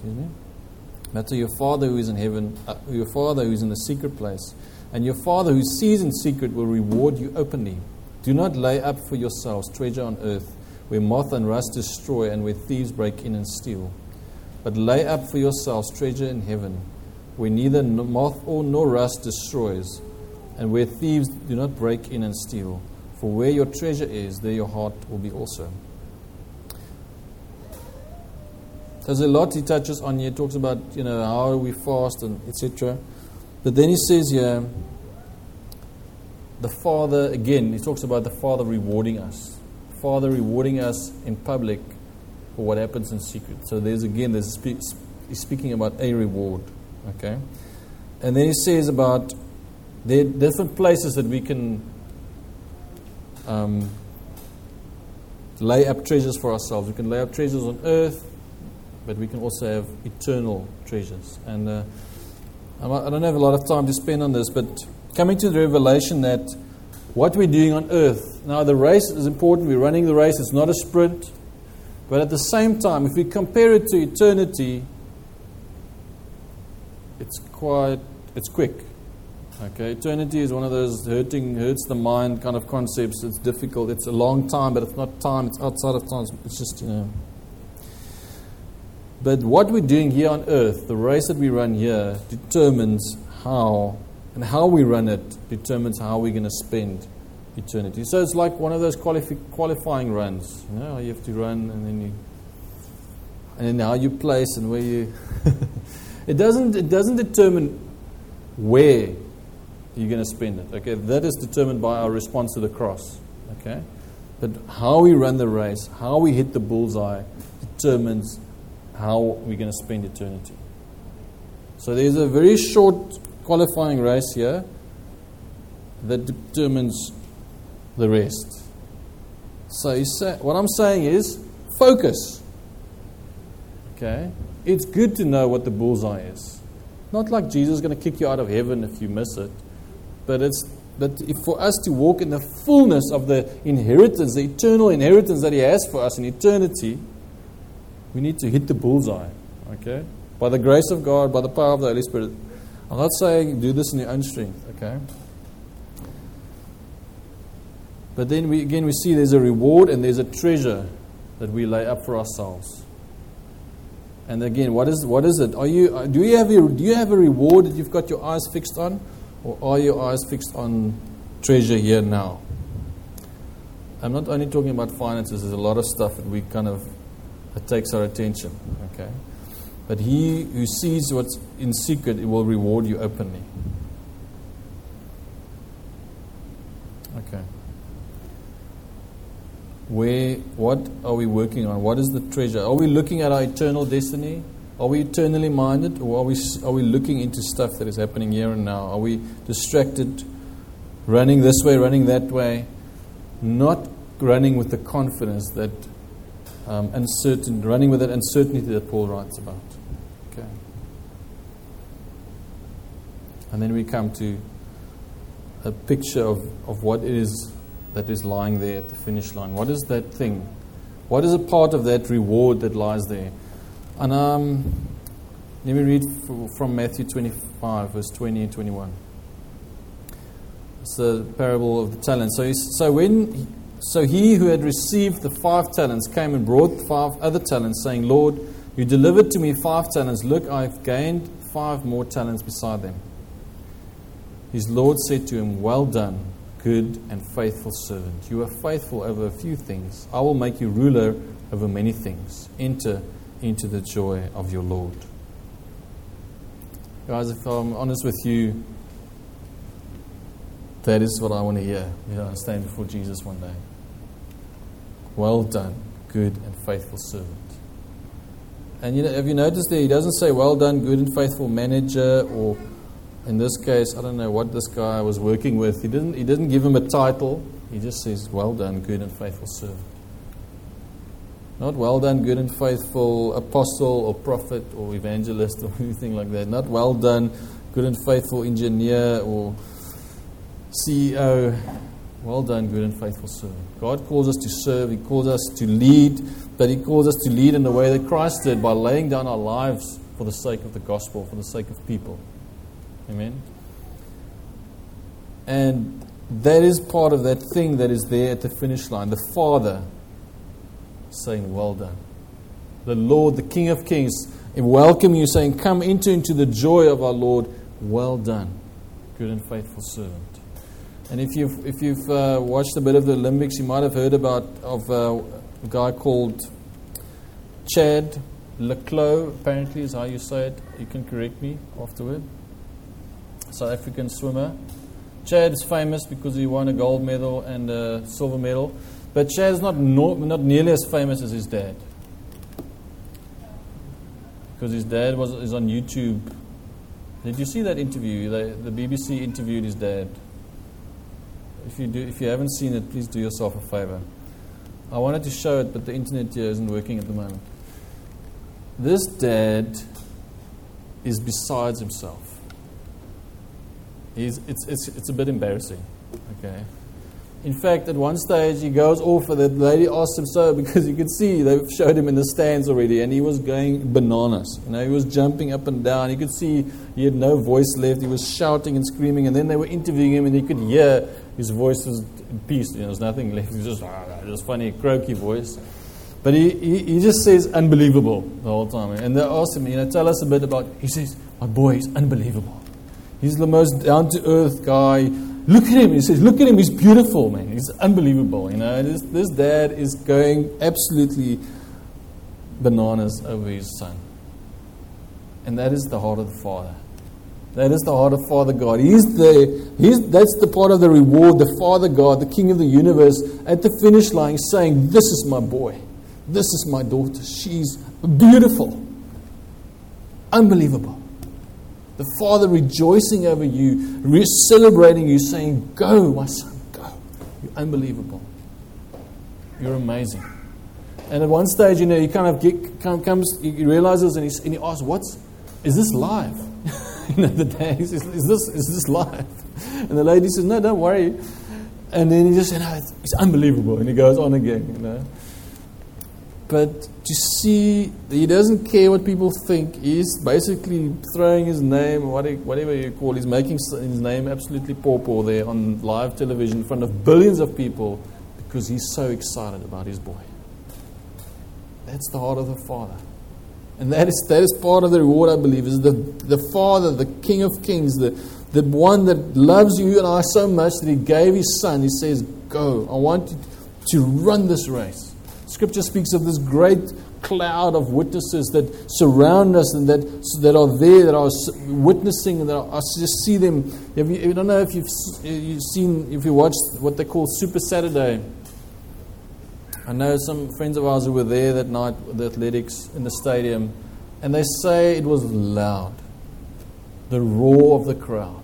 Excuse me. But to your Father who is in heaven, uh, your Father who is in the secret place, and your Father who sees in secret will reward you openly. Do not lay up for yourselves treasure on earth, where moth and rust destroy, and where thieves break in and steal. But lay up for yourselves treasure in heaven, where neither moth or nor rust destroys, and where thieves do not break in and steal. For where your treasure is, there your heart will be also. There's a lot he touches on here. He talks about, you know, how we fast and et cetera. But then he says here, the Father, again, he talks about the Father rewarding us. Father rewarding us in public for what happens in secret. So there's again, there's spe- he's speaking about a reward. Okay? And then he says about there are different places that we can um, lay up treasures for ourselves. We can lay up treasures on earth, but we can also have eternal treasures. And uh, I don't have a lot of time to spend on this, but coming to the revelation that what we're doing on earth, now the race is important, we're running the race, it's not a sprint, but at the same time, if we compare it to eternity, it's quite, it's quick. Okay, eternity is one of those hurting, hurts the mind kind of concepts. It's difficult, it's a long time, but it's not time, it's outside of time, it's just, you know. But what we're doing here on earth, the race that we run here, determines how, and how we run it determines how we're going to spend eternity. So it's like one of those qualifi- qualifying runs. You know, you have to run, and then you, and then how you place and where you. it doesn't. It doesn't determine where you're going to spend it. Okay, that is determined by our response to the cross. Okay, but how we run the race, how we hit the bullseye, determines how we're going to spend eternity. So there's a very short qualifying race here that determines the rest. So you say, what I'm saying is, focus. Okay? It's good to know what the bullseye is. Not like Jesus is going to kick you out of heaven if you miss it, but it's but if for us to walk in the fullness of the inheritance, the eternal inheritance that He has for us in eternity, we need to hit the bullseye, okay? By the grace of God, by the power of the Holy Spirit. I'm not saying do this in your own strength, okay? But then we again we see there's a reward and there's a treasure that we lay up for ourselves. And again, what is what is it? Are you do you have a, do you have a reward that you've got your eyes fixed on, or are your eyes fixed on treasure here now? I'm not only talking about finances. There's a lot of stuff that we kind of it takes our attention, okay? But He who sees what's in secret, it will reward you openly. Okay. Where, what are we working on? What is the treasure? Are we looking at our eternal destiny? Are we eternally minded, or are we are we looking into stuff that is happening here and now? Are we distracted, running this way, running that way, not running with the confidence that Um, uncertain, running with that uncertainty that Paul writes about. Okay. And then we come to a picture of, of what it is that is lying there at the finish line. What is that thing? What is a part of that reward that lies there? And um, let me read from Matthew twenty-five, verse twenty and twenty-one. It's the parable of the talents. So, so when... He, So he who had received the five talents came and brought five other talents, saying, Lord, you delivered to me five talents. Look, I've gained five more talents beside them. His Lord said to him, well done, good and faithful servant. You are faithful over a few things. I will make you ruler over many things. Enter into the joy of your Lord. Guys, if I'm honest with you, that is what I want to hear. You know, I stand before Jesus one day. Well done, good and faithful servant. And you know, have you noticed there, he doesn't say, well done, good and faithful manager, or in this case, I don't know what this guy was working with. He didn't, he didn't give him a title. He just says, well done, good and faithful servant. Not well done, good and faithful apostle or prophet or evangelist or anything like that. Not well done, good and faithful engineer or C E O. Well done, good and faithful servant. God calls us to serve. He calls us to lead, but He calls us to lead in the way that Christ did, by laying down our lives for the sake of the gospel, for the sake of people. Amen? And that is part of that thing that is there at the finish line. The Father saying, well done. The Lord, the King of Kings, welcome you, saying, come into, into the joy of our Lord. Well done, good and faithful servant. And if you've if you've uh, watched a bit of the Olympics, you might have heard about of uh, a guy called Chad Leclos, apparently is how you say it. You can correct me afterward. South African swimmer. Chad is famous because he won a gold medal and a silver medal. But Chad is not no, not nearly as famous as his dad. Because his dad was is on YouTube. Did you see that interview? They, the B B C interviewed his dad. If you do, if you haven't seen it, please do yourself a favor. I wanted to show it, but the internet here isn't working at the moment. This dad is besides himself. He's, it's, it's, it's a bit embarrassing. Okay. In fact, at one stage, he goes off, and the lady asks him so, because you could see they've showed him in the stands already, and he was going bananas. You know, he was jumping up and down. You could see he had no voice left. He was shouting and screaming, and then they were interviewing him, and you could hear his voice was in peace. You know, there's nothing left. He was just, just funny, croaky voice. But he, he, he just says unbelievable the whole time. And they asked him, you know, tell us a bit about, he says, my boy is unbelievable. He's the most down-to-earth guy. Look at him. He says, look at him. He's beautiful, man. He's unbelievable. You know, this, this dad is going absolutely bananas over his son. And that is the heart of the Father. That is the heart of Father God. He's the, he's, that's the part of the reward. The Father God, the King of the universe, at the finish line saying, this is my boy. This is my daughter. She's beautiful. Unbelievable. The Father rejoicing over you, re- celebrating you, saying, go, my son, go. You're unbelievable. You're amazing. And at one stage, you know, he kind of get, come, comes, he realizes, and, he's, and he asks, what's, is this live? You know, the dad, he says, is this, is this live? And the lady says, no, don't worry. And then he just said, no, it's, it's unbelievable. And he goes on again, you know. But to see, he doesn't care what people think. He's basically throwing his name, whatever you call it, he's making his name absolutely pawpaw there on live television in front of billions of people because he's so excited about his boy. That's the heart of the Father. And that is that is part of the reward, I believe, is the, the Father, the King of Kings, the, the one that loves you and I so much that He gave His Son. He says, go, I want you to run this race. Scripture speaks of this great cloud of witnesses that surround us and that that are there, that are witnessing, and that are, I just see them. Have you, I don't know if you've, you've seen, if you watched what they call Super Saturday. I know some friends of ours who were there that night with the athletics in the stadium, and they say it was loud. The roar of the crowd.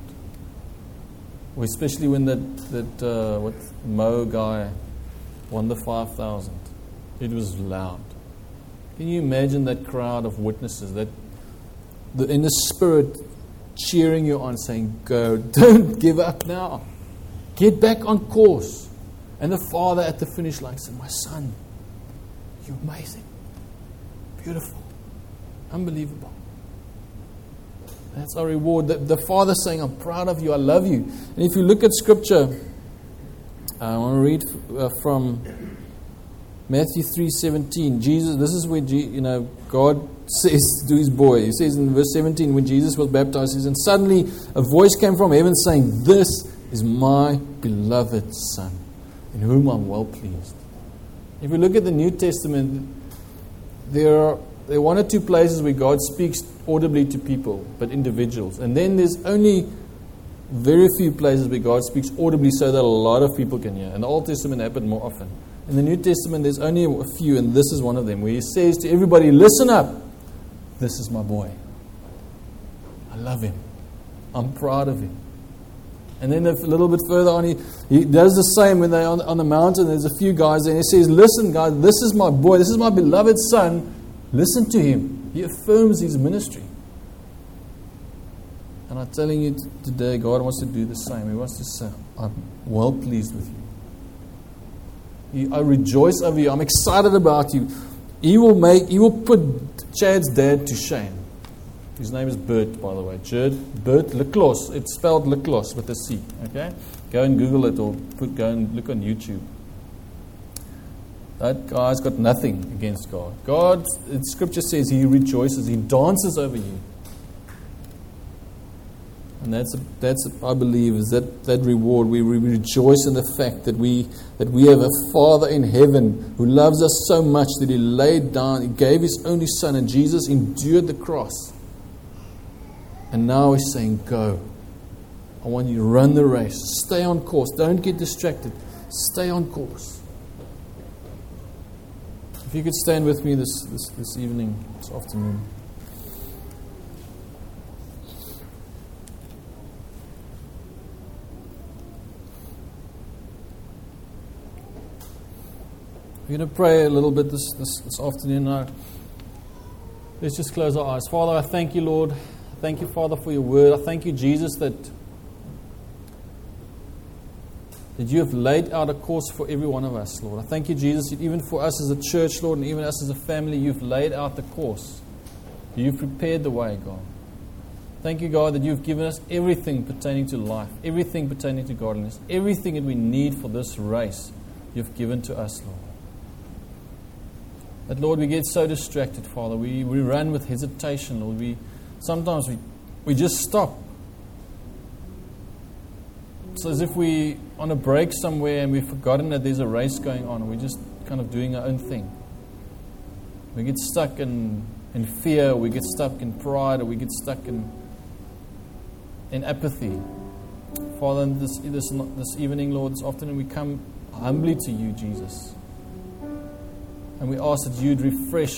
Especially when that, that uh, what Mo guy won the five thousand. It was loud. Can you imagine that crowd of witnesses, that the, in the Spirit cheering you on, saying, go, don't give up now. Get back on course. And the Father at the finish line said, my son, you're amazing. Beautiful. Unbelievable. That's our reward. The, the Father saying, I'm proud of you, I love you. And if you look at Scripture, I want to read uh, from Matthew three seventeen. Jesus, this is where you know God says to His boy. He says in verse seventeen, when Jesus was baptized, He says, and suddenly a voice came from heaven saying, this is my beloved Son, in whom I'm well pleased. If we look at the New Testament, there are, there are one or two places where God speaks audibly to people, but individuals. And then there's only very few places where God speaks audibly so that a lot of people can hear. In the Old Testament, it happened more often. In the New Testament, there's only a few, and this is one of them, where He says to everybody, listen up, this is my boy. I love him. I'm proud of him. And then a little bit further on, he, he does the same when they're on, on the mountain. There's a few guys there, and He says, listen, guys, this is my boy. This is my beloved Son. Listen to him. He affirms His ministry. And I'm telling you today, God wants to do the same. He wants to say, I'm well pleased with you. I rejoice over you. I'm excited about you. He will make, he will put Chad's dad to shame. His name is Bert, by the way. Chad, Bert Leclos. It's spelled Leclos with a C. Okay? Go and Google it or put, go and look on YouTube. That guy's got nothing against God. God, the scripture says he rejoices. He dances over you. And that's, a, that's a, I believe, is that, that reward. We, we rejoice in the fact that we that we have a Father in heaven who loves us so much that He laid down, He gave His only Son, and Jesus endured the cross. And now He's saying, go. I want you to run the race. Stay on course. Don't get distracted. Stay on course. If you could stand with me this, this, this evening, this afternoon. We're going to pray a little bit this, this, this afternoon now. Let's just close our eyes. Father, I thank you, Lord. Thank you, Father, for your word. I thank you, Jesus, that, that you have laid out a course for every one of us, Lord. I thank you, Jesus, that even for us as a church, Lord, and even us as a family, you've laid out the course. You've prepared the way, God. Thank you, God, that you've given us everything pertaining to life, everything pertaining to godliness, everything that we need for this race you've given to us, Lord. That, Lord, we get so distracted, Father. We, we run with hesitation, Lord. We Sometimes we, we just stop. It's as if we on a break somewhere and we've forgotten that there's a race going on. And we're just kind of doing our own thing. We get stuck in, in fear. We get stuck in pride. Or we get stuck in, in apathy. Father, this, this, this evening, Lord, this afternoon, we come humbly to you, Jesus. And we ask that you'd refresh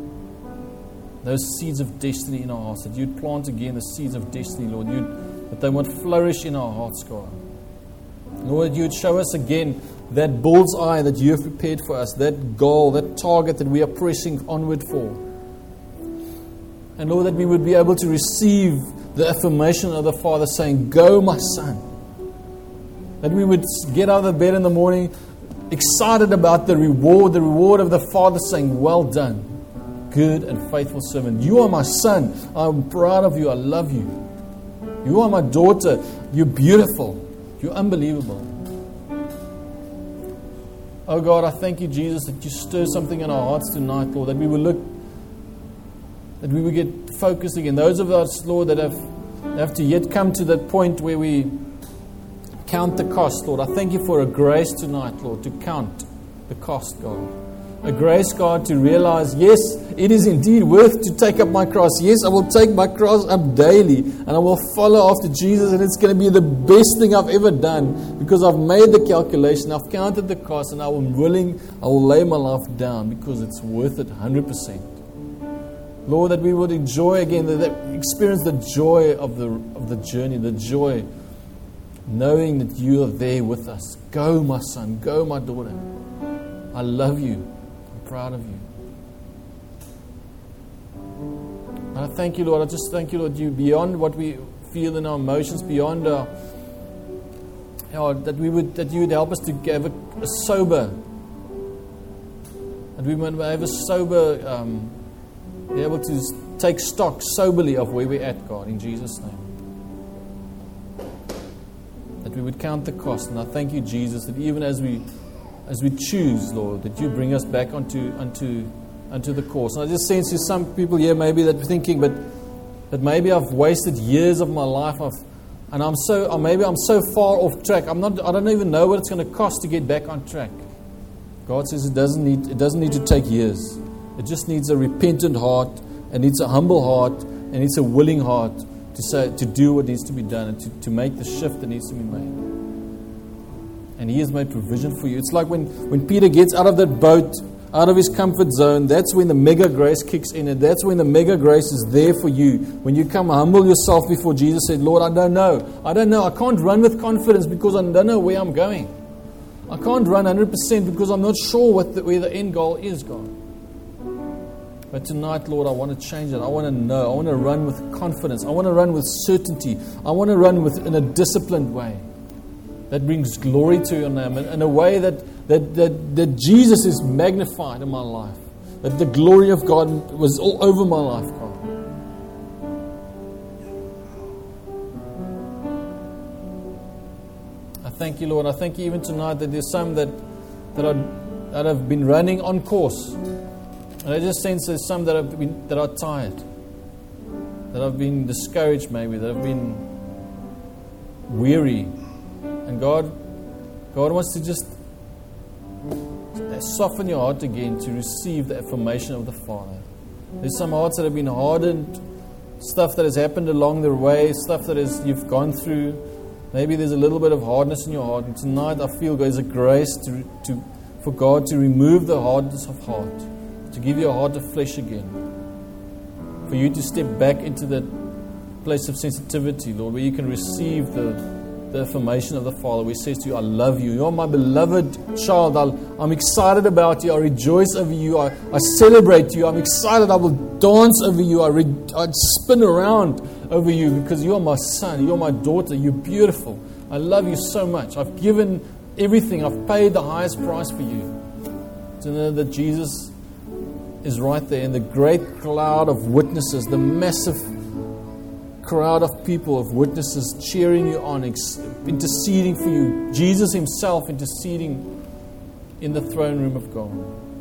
those seeds of destiny in our hearts, that you'd plant again the seeds of destiny, Lord, you'd, that they might flourish in our hearts, God. Lord, that you'd show us again that bullseye that you have prepared for us, that goal, that target that we are pressing onward for. And Lord, that we would be able to receive the affirmation of the Father saying, go, my son. That we would get out of bed in the morning excited about the reward, the reward of the Father saying, well done, good and faithful servant. You are my son. I'm proud of you. I love you. You are my daughter. You're beautiful. You're unbelievable. Oh God, I thank you, Jesus, that you stir something in our hearts tonight, Lord, that we will look, that we will get focused again. Those of us, Lord, that have, have to yet come to that point where we count the cost, Lord. I thank you for a grace tonight, Lord, to count the cost, God. A grace, God, to realize, yes, it is indeed worth to take up my cross. Yes, I will take my cross up daily and I will follow after Jesus, and it's going to be the best thing I've ever done because I've made the calculation, I've counted the cost, and I'm willing, I will lay my life down because it's worth it one hundred percent. Lord, that we would enjoy again, that, that experience the joy of the of the journey, the joy knowing that you are there with us. Go, my son. Go, my daughter. I love you. I'm proud of you. And I thank you, Lord. I just thank you, Lord, you beyond what we feel in our emotions, beyond our, our that we would that you would help us to give a, a sober, that we might have a sober, um, be able to take stock soberly of where we're at, God, in Jesus' name. That we would count the cost. And I thank you, Jesus, that even as we as we choose, Lord, that you bring us back onto onto onto the course. And I just sense there's some people here maybe that are thinking, but that maybe I've wasted years of my life, I've, and I'm so, or maybe I'm so far off track. I'm not. I don't even know what it's going to cost to get back on track. God says it doesn't need. It doesn't need to take years. It just needs a repentant heart. It needs a humble heart. And it needs a willing heart to say, to do what needs to be done, and to, to make the shift that needs to be made. And He has made provision for you. It's like when, when Peter gets out of that boat, out of his comfort zone, that's when the mega grace kicks in, and that's when the mega grace is there for you. When you come humble yourself before Jesus, said, Lord, I don't know. I don't know. I can't run with confidence because I don't know where I'm going. I can't run one hundred percent because I'm not sure what the, where the end goal is, God. But tonight, Lord, I want to change it. I want to know. I want to run with confidence. I want to run with certainty. I want to run with in a disciplined way. that brings glory to your name, in a way that, that, that, that Jesus is magnified in my life, that the glory of God was all over my life, God. I thank you, Lord. I thank you even tonight that there's some that that are that have been running on course, and I just sense there's some that have been that are tired, that have been discouraged, maybe that have been weary, and God, God wants to just soften your heart again to receive the affirmation of the Father. There's some hearts that have been hardened, stuff that has happened along the way, stuff that is you've gone through. Maybe there's a little bit of hardness in your heart, and tonight I feel there's a grace to, to for God to remove the hardness of heart, to give you a heart of flesh again, for you to step back into that place of sensitivity, Lord, where you can receive the, the affirmation of the Father, where He says to you, I love you. You're my beloved child. I'll, I'm excited about you. I rejoice over you. I, I celebrate you. I'm excited. I will dance over you. I, re, I spin around over you because you're my son. You're my daughter. You're beautiful. I love you so much. I've given everything. I've paid the highest price for you. To know that Jesus is right there in the great cloud of witnesses, the massive crowd of people, of witnesses cheering you on, ex- interceding for you. Jesus Himself interceding in the throne room of God.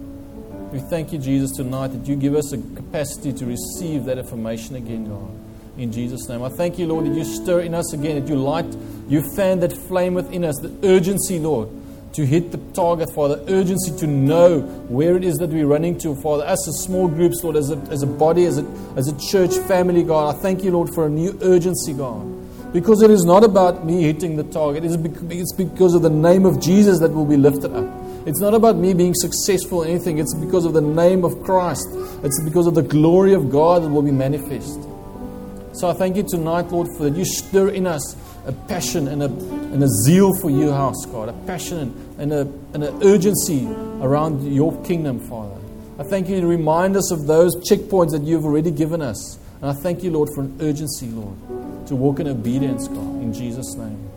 We thank you, Jesus, tonight that you give us a capacity to receive that affirmation again, God. In Jesus' name. I thank you, Lord, that you stir in us again, that you light, you fan that flame within us, the urgency, Lord, to hit the target, Father, urgency to know where it is that we're running to, Father. Us as small groups, Lord, as a, as a body, as a, as a church family, God, I thank you, Lord, for a new urgency, God. Because it is not about me hitting the target. It is bec- it's because of the name of Jesus that will be lifted up. It's not about me being successful in anything. It's because of the name of Christ. It's because of the glory of God that will be manifest. So I thank you tonight, Lord, for that you stir in us a passion and a, and a zeal for your house, God. A passion and a, and an urgency around your kingdom, Father. I thank you to remind us of those checkpoints that you've already given us. And I thank you, Lord, for an urgency, Lord, to walk in obedience, God, in Jesus' name.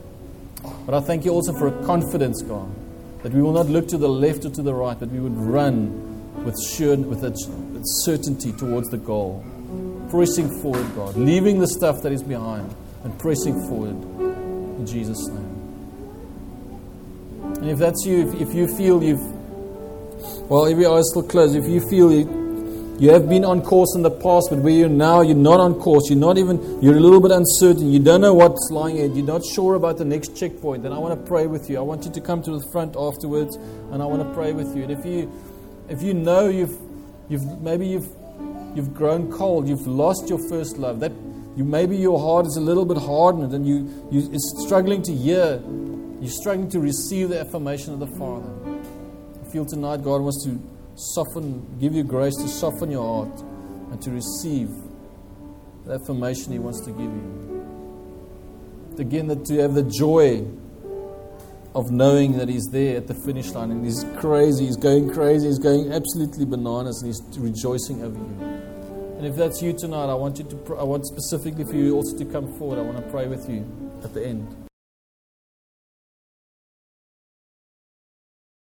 But I thank you also for a confidence, God, that we will not look to the left or to the right, that we would run with sure, with a with certainty towards the goal. Pressing forward, God, leaving the stuff that is behind and pressing forward in Jesus' name. And if that's you, if, if you feel you've, well, every eye is still closed, if you feel you, you have been on course in the past, but where you're now, you're not on course, you're not even, you're a little bit uncertain, you don't know what's lying ahead, you're not sure about the next checkpoint, then I want to pray with you. I want you to come to the front afterwards, and I want to pray with you. And if you, if you know you've, you've maybe you've, You've grown cold. You've lost your first love. That you maybe your heart is a little bit hardened, and you you it's struggling to hear. You're struggling to receive the affirmation of the Father. I feel tonight God wants to soften, give you grace to soften your heart and to receive the affirmation He wants to give you. Again, that to have the joy of knowing that He's there at the finish line, and He's crazy, He's going crazy, He's going absolutely bananas, and He's rejoicing over you. And if that's you tonight, I want you to. Pr- I want specifically for you also to come forward. I want to pray with you at the end.